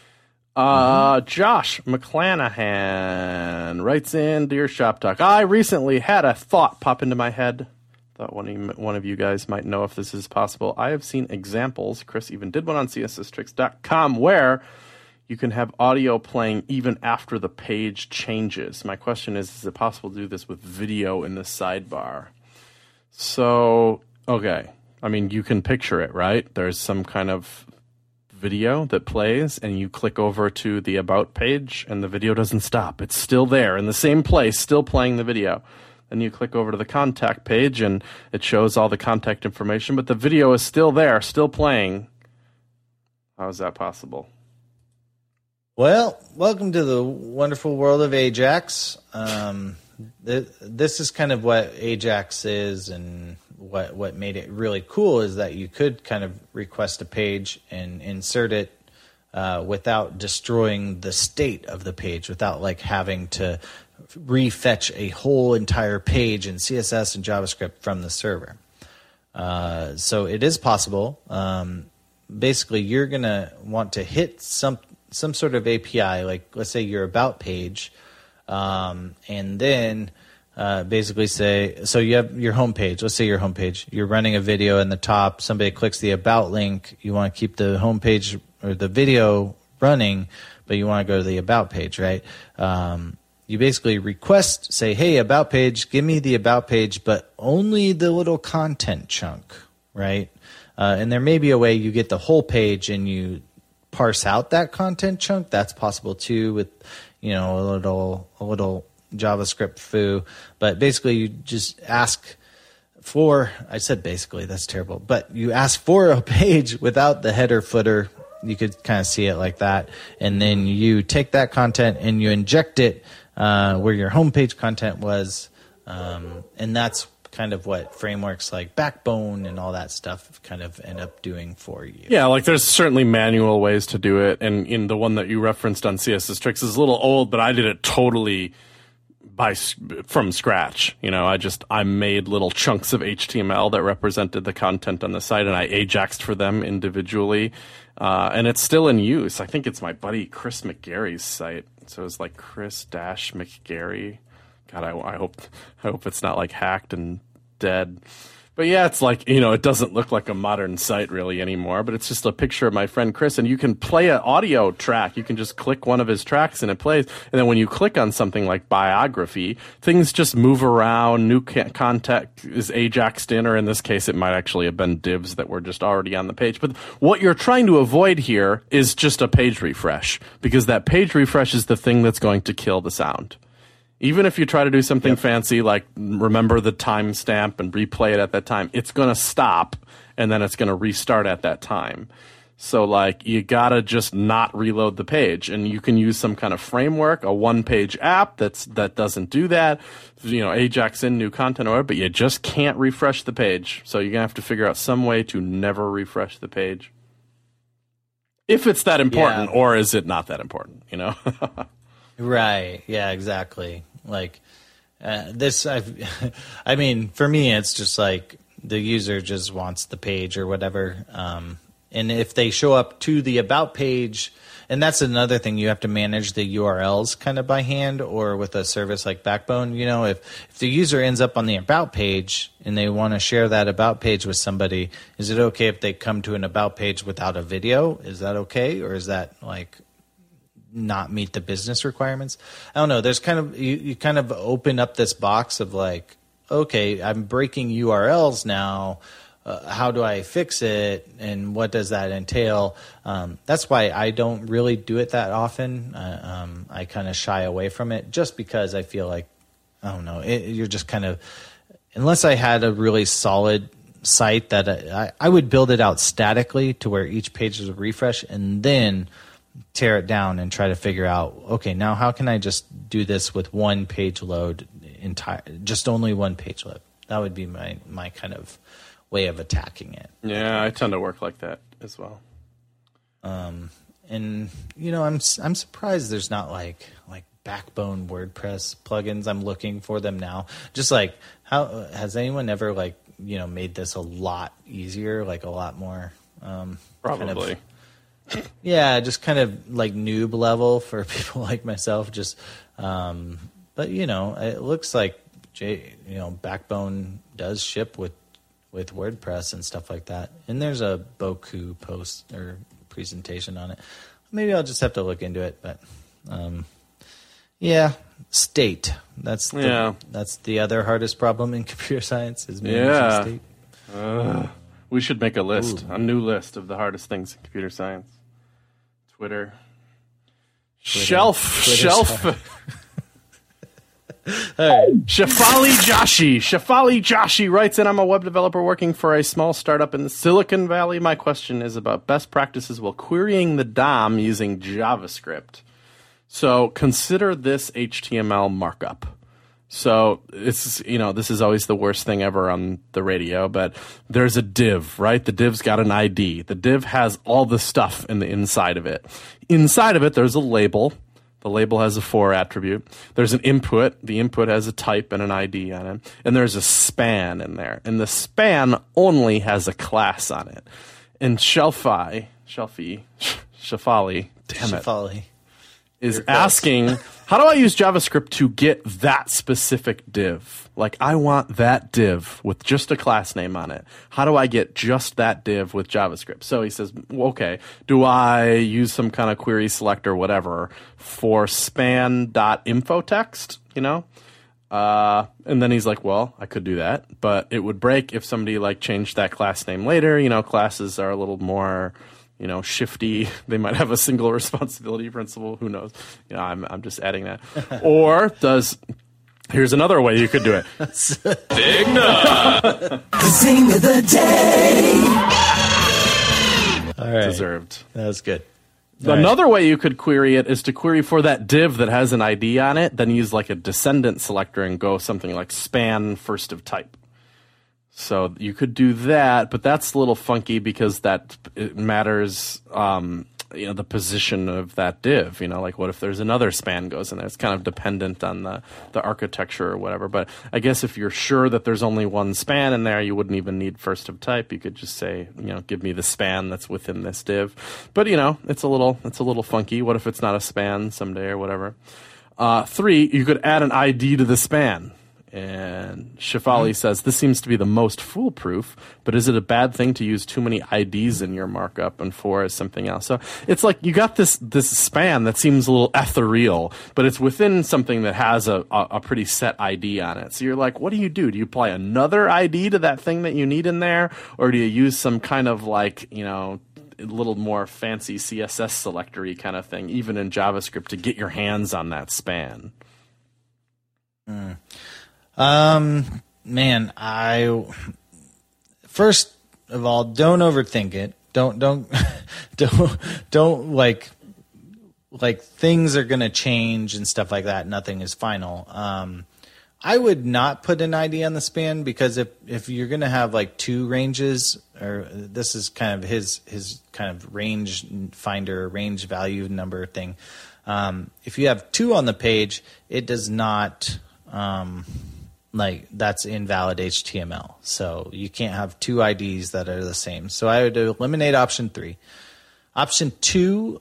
Josh McClanahan writes in, Dear Shop Talk, I recently had a thought pop into my head. Thought one of you guys might know if this is possible. I have seen examples, Chris even did one on CSSTricks.com, where you can have audio playing even after the page changes. My question is it possible to do this with video in the sidebar? So, okay. I mean, you can picture it, right? There's some kind of video that plays and you click over to the About page and the video doesn't stop. It's still there in the same place, still playing the video. Then you click over to the Contact page and it shows all the contact information, but the video is still there, still playing. How is that possible? Well, welcome to the wonderful world of Ajax. This is kind of what Ajax is, and what made it really cool is that you could kind of request a page and insert it without destroying the state of the page, without like having to refetch a whole entire page in CSS and JavaScript from the server. So it is possible. Basically, you're going to want to hit some sort of API, like let's say your About page, and then basically say, so you have your home page. Let's say your home page. You're running a video in the top. Somebody clicks the About link. You want to keep the home page or the video running, but you want to go to the About page, right? You basically say, hey, About page, give me the About page, but only the little content chunk. right? And there may be a way you get the whole page and you parse out that content chunk. That's possible too with, a little JavaScript foo. But basically you just ask for, I said basically, that's terrible, but you ask for a page without the header footer. You could kind of see it like that. And then you take that content and you inject it where your homepage content was. And that's kind of what frameworks like Backbone and all that stuff kind of end up doing for you. Yeah, like there's certainly manual ways to do it. And in the one that you referenced on CSS Tricks is a little old, but I did it totally from scratch. I made little chunks of HTML that represented the content on the site, and I Ajaxed for them individually. And it's still in use. I think it's my buddy Chris McGarry's site. So it's like Chris-McGarry. God, I hope it's not like hacked and dead. But yeah, it's like, it doesn't look like a modern site really anymore, but it's just a picture of my friend Chris, and you can play an audio track. You can just click one of his tracks and it plays. And then when you click on something like biography, things just move around. New content is Ajaxed in, or in this case, it might actually have been divs that were just already on the page. But what you're trying to avoid here is just a page refresh, because that page refresh is the thing that's going to kill the sound. Even if you try to do something fancy, like remember the timestamp and replay it at that time, it's going to stop, and then it's going to restart at that time. So, you got to just not reload the page. And you can use some kind of framework, a one-page app that doesn't do that, Ajax in new content or whatever, but you just can't refresh the page. So you're going to have to figure out some way to never refresh the page. If it's that important, or is it not that important, Right. Yeah, exactly. This, I mean, for me, it's just like the user just wants the page or whatever. And if they show up to the about page, and that's another thing, you have to manage the URLs kind of by hand or with a service like Backbone. If the user ends up on the about page and they want to share that about page with somebody, is it okay if they come to an about page without a video? Is that okay? Or is that not meet the business requirements? I don't know. There's kind of, you kind of open up this box of okay, I'm breaking URLs now. How do I fix it? And what does that entail? That's why I don't really do it that often. I kind of shy away from it just because I feel like, I don't know, you're just kind of, unless I had a really solid site that I would build it out statically to where each page is a refresh and then tear it down and try to figure out, okay, now how can I just do this with one page load, just only one page load? That would be my kind of way of attacking it. Yeah, I tend to work like that as well. And I'm surprised there's not like Backbone WordPress plugins. I'm looking for them now. Just how has anyone ever made this a lot easier, a lot more probably. Yeah, just kind of noob level for people like myself. Just, but it looks like Backbone does ship with WordPress and stuff like that. And there's a Boku post or presentation on it. Maybe I'll just have to look into it. But state. That's the other hardest problem in computer science is managing state. We should make a list, a new list of the hardest things in computer science. Twitter. Shelf. Shafali Joshi writes in, I'm a web developer working for a small startup in the Silicon Valley. My question is about best practices while querying the DOM using JavaScript. So consider this HTML markup. So this is always the worst thing ever on the radio, but there's a div, right? The div's got an ID. The div has all the stuff in the inside of it. Inside of it, there's a label. The label has a for attribute. There's an input. The input has a type and an ID on it. And there's a span in there. And the span only has a class on it. And Shafali, damn it, is asking, how do I use JavaScript to get that specific div? I want that div with just a class name on it. How do I get just that div with JavaScript? So he says, okay, do I use some kind of query selector, whatever, for span.info text, And then he's like, well, I could do that, but it would break if somebody like changed that class name later. You know, classes are a little more, you know, shifty. They might have a single responsibility principle. Who knows? You know, I'm just adding that. Or here's another way you could do it. Big Nut. Zing of the day. All right. Deserved. That was good. Another way you could query it is to query for that div that has an ID on it, then use like a descendant selector and go something like span first of type. So you could do that, but that's a little funky because it matters, you know, the position of that div. You know, like what if there's another span goes in there? It's kind of dependent on the architecture or whatever. But I guess if you're sure that there's only one span in there, you wouldn't even need first of type. You could just say, you know, give me the span that's within this div. But you know, it's a little funky. What if it's not a span someday or whatever? 3, you could add an ID to the span. And Shefali says, this seems to be the most foolproof, but is it a bad thing to use too many IDs in your markup? And 4 is something else. So it's like you got this span that seems a little ethereal, but it's within something that has a pretty set ID on it. So you're like, what do you do? Do you apply another ID to that thing that you need in there? Or do you use some kind of like, you know, a little more fancy CSS selectory kind of thing, even in JavaScript, to get your hands on that span? Man, first of all, don't overthink it. Don't like things are going to change and stuff like that. Nothing is final. I would not put an ID on the span because if you're going to have like 2 ranges, or this is kind of his kind of range finder, range value number thing. If you have 2 on the page, it does not, like that's invalid HTML. So you can't have 2 IDs that are the same. So I would eliminate option 3. Option 2,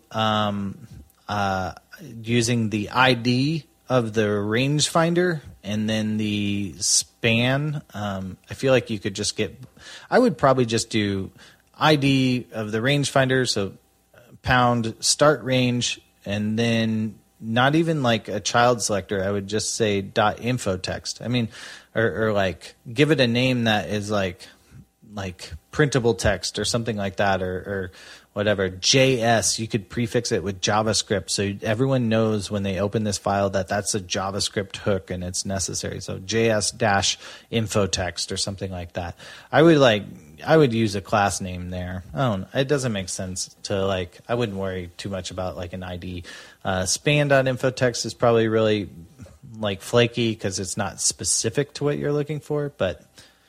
using the ID of the rangefinder and then the span. I feel like you could just I would probably just do ID of the rangefinder. So pound start range, and then not even like a child selector. I would just say .info text. I mean, or like give it a name that is like printable text or something like that, or whatever. JS, you could prefix it with JavaScript so everyone knows when they open this file that that's a JavaScript hook and it's necessary. So JS-info text or something like that. I would use a class name there. It doesn't make sense to I wouldn't worry too much about like an ID. Span.infotext is probably really flaky because it's not specific to what you're looking for, but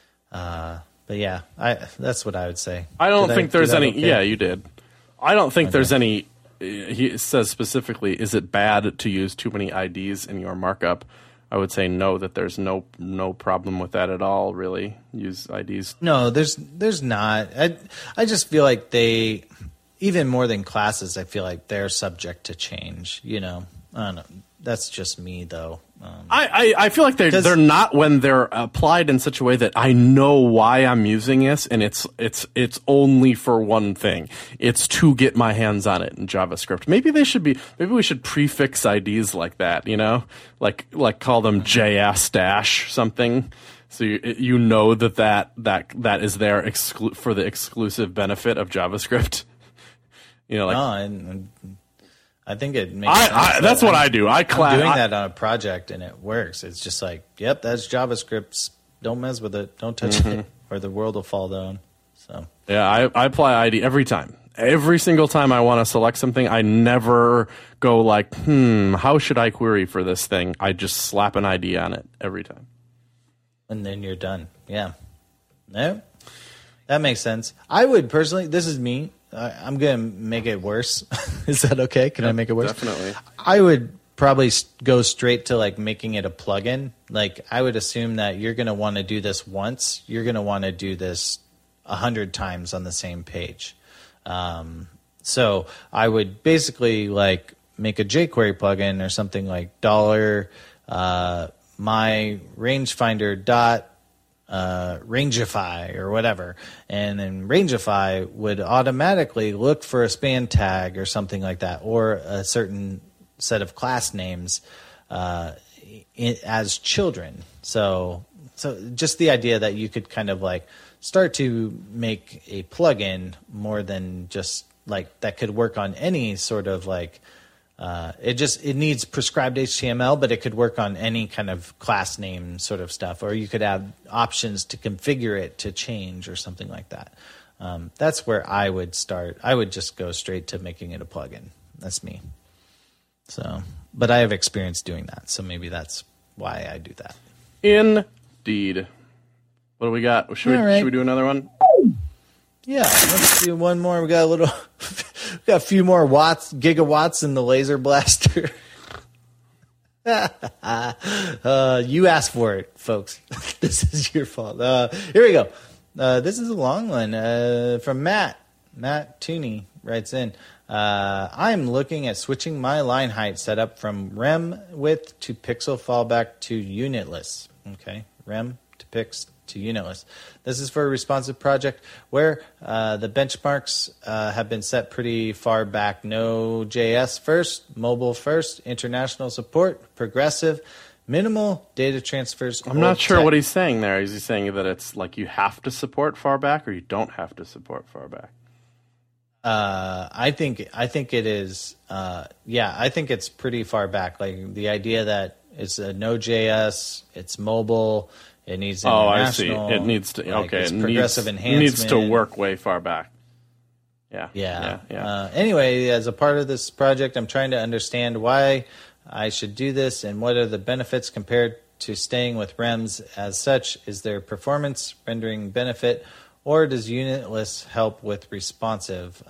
yeah, that's what I would say. I don't think there's any. Okay? Yeah, you did. I don't think there's any. He says specifically, is it bad to use too many IDs in your markup? I would say no, that there's no problem with that at all, really. Use IDs. No, there's not. I just feel like they, even more than classes, I feel like they're subject to change. You know, I don't know. That's just me, though. I feel like they're not when they're applied in such a way that I know why I'm using this, and it's only for one thing. It's to get my hands on it in JavaScript. Maybe we should prefix IDs like that, you know, like call them JS- something, so you know that is there for the exclusive benefit of JavaScript. You know, I think it makes sense. That's what I do. I'm doing that on a project, and it works. It's just like, yep, that's JavaScript. Don't mess with it. Don't touch it, or the world will fall down. So yeah, I apply ID every time. Every single time I want to select something, I never go like, how should I query for this thing? I just slap an ID on it every time. And then you're done. Yeah. No, that makes sense. I would personally, this is me, I'm going to make it worse. Is that okay? Can I make it worse? Definitely. I would probably go straight to making it a plugin. I would assume that you're going to want to do this once. You're going to want to do this 100 times on the same page. So I would basically make a jQuery plugin or something like $my rangefinder Rangeify or whatever, and then Rangeify would automatically look for a span tag or something like that, or a certain set of class names as children. So just the idea that you could kind of like start to make a plugin more than just like that could work on any sort of like it needs prescribed HTML, but it could work on any kind of class name sort of stuff, or you could have options to configure it to change or something like that. That's where I would start. I would just go straight to making it a plugin. That's me. So, but I have experience doing that, so maybe that's why I do that. Indeed. What do we got? Should we do another one? Yeah, let's do one more. We got a few more gigawatts in the laser blaster. You asked for it, folks. This is your fault. Here we go. This is a long one from Matt. Matt Tooney writes in. I'm looking at switching my line height setup from rem width to pixel fallback to unitless. Okay, rem to pix to unitless. This is for a responsive project where the benchmarks have been set pretty far back. Node.js first, mobile first, international support, progressive, minimal data transfers. I'm not sure what he's saying there. Is he saying that it's like you have to support far back or you don't have to support far back? I think it is. I think it's pretty far back. Like the idea that it's a Node.js, it's mobile, it needs international. I see. It needs to. Like, okay, it's progressive enhancement. It needs to work way far back. Yeah. Anyway, as a part of this project, I'm trying to understand why I should do this and what are the benefits compared to staying with REMs as such. Is there performance rendering benefit? Or does unitless help with responsive?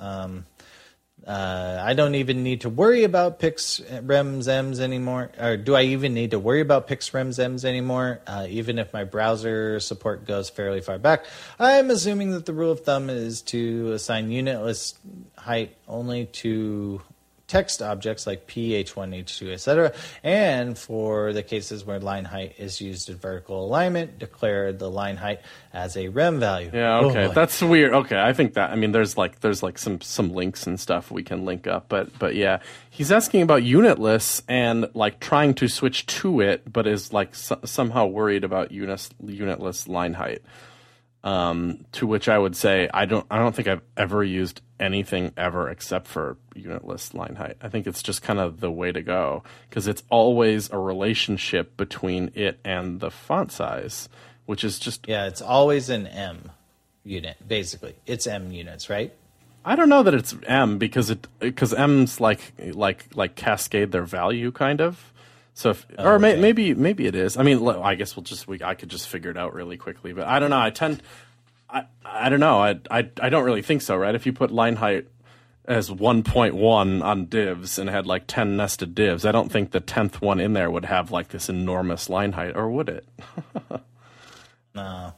I don't even need to worry about Pix Rems M's anymore. Or do I even need to worry about Pix Rems M's anymore? Even if my browser support goes fairly far back, I'm assuming that the rule of thumb is to assign unitless height only to text objects like P, H1, H2, etc. And for the cases where line height is used in vertical alignment, declare the line height as a rem value. Yeah, okay. That's weird. Okay, I think that, I mean, there's some links and stuff we can link up, but yeah. He's asking about unitless and like trying to switch to it, but is like somehow worried about unitless line height. To which I would say I don't think I've ever used anything ever except for unitless line height. I think it's just kind of the way to go because it's always a relationship between it and the font size, which is just it's always an M unit basically. It's M units, right? I don't know that it's M because M's like cascade their value kind of. So, maybe it is. I mean, I guess I could just figure it out really quickly. But I don't know. I don't know. I don't really think so, right? If you put line height as 1.1 on divs and had like 10 nested divs, I don't think the 10th one in there would have like this enormous line height, or would it? No.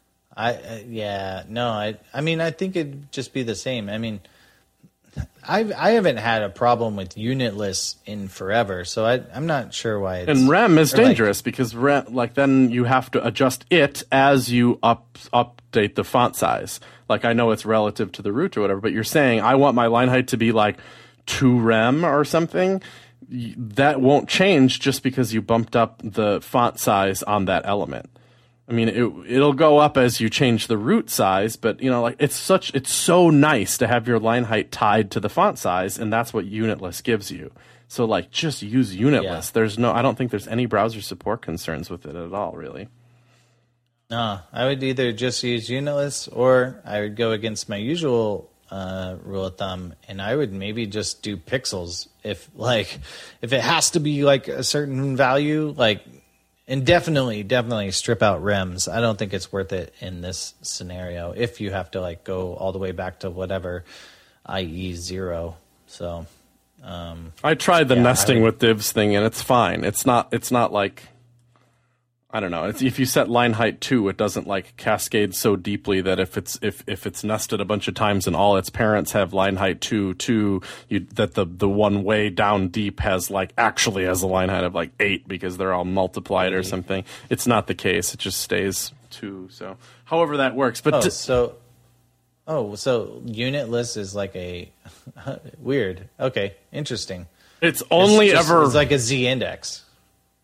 I mean, I think it'd just be the same. I mean, I haven't had a problem with unitless in forever, so I'm not sure why it's... And rem is dangerous because then you have to adjust it as you update the font size. Like, I know it's relative to the root or whatever, but you're saying, I want my line height to be like 2 rem or something. That won't change just because you bumped up the font size on that element. I mean, it'll go up as you change the root size, but like it's so nice to have your line height tied to the font size, and that's what unitless gives you. So like, just use unitless. Yeah. I don't think there's any browser support concerns with it at all, really. No, I would either just use unitless, or I would go against my usual rule of thumb, and I would maybe just do pixels if it has to be like a certain value, like. And definitely strip out rems. I don't think it's worth it in this scenario if you have to like go all the way back to whatever, i.e. 0. So I tried the nesting with divs thing and it's fine. It's not like, I don't know. If you set line height 2, it doesn't like cascade so deeply that if it's nested a bunch of times and all its parents have line height 2, that the one way down deep has actually has a line height of 8 because they're all multiplied or something. It's not the case. It just stays 2. So however that works. But so unitless is like a weird. Okay, interesting. It's only it's like a Z index.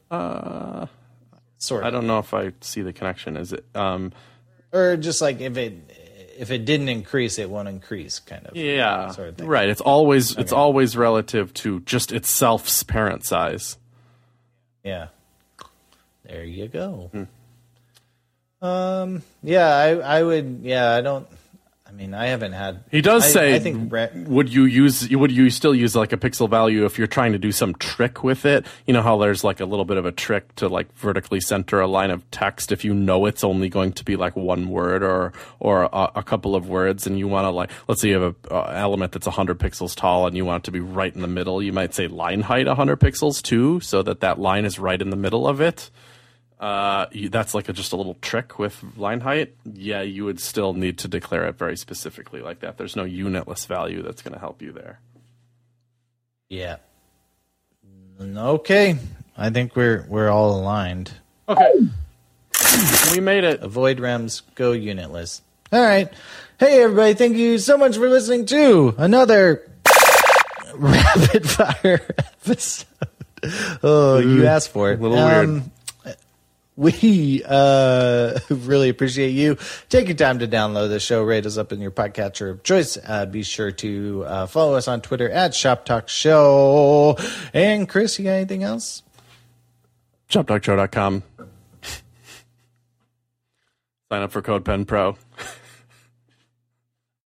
Sort of. I don't know if I see the connection. Is it? Or just like if it didn't increase, it won't increase, kind of. Yeah, sort of thing. right. It's always relative to just itself's parent size. Yeah. There you go. Hmm. Yeah, I would. Yeah, I don't. I mean, I haven't had. He does say, I think would you still use like a pixel value if you're trying to do some trick with it? You know how there's like a little bit of a trick to like vertically center a line of text if you know it's only going to be like one word or a couple of words, and you want to like, let's say you have an element that's 100 pixels tall and you want it to be right in the middle. You might say line height 100 pixels too, so that line is right in the middle of it. That's like just a little trick with line height. Yeah, you would still need to declare it very specifically like that. There's no unitless value that's going to help you there. Yeah. Okay. I think we're all aligned. Okay. We made it. Avoid rems, go unitless. All right. Hey, everybody. Thank you so much for listening to another rapid fire episode. Oh, you asked for it. A little weird. We really appreciate you. Take your time to download the show. Rate us up in your podcatcher of choice. Be sure to follow us on Twitter at Shop Talk Show. And Chris, you got anything else? ShopTalkShow.com. Sign up for CodePen Pro.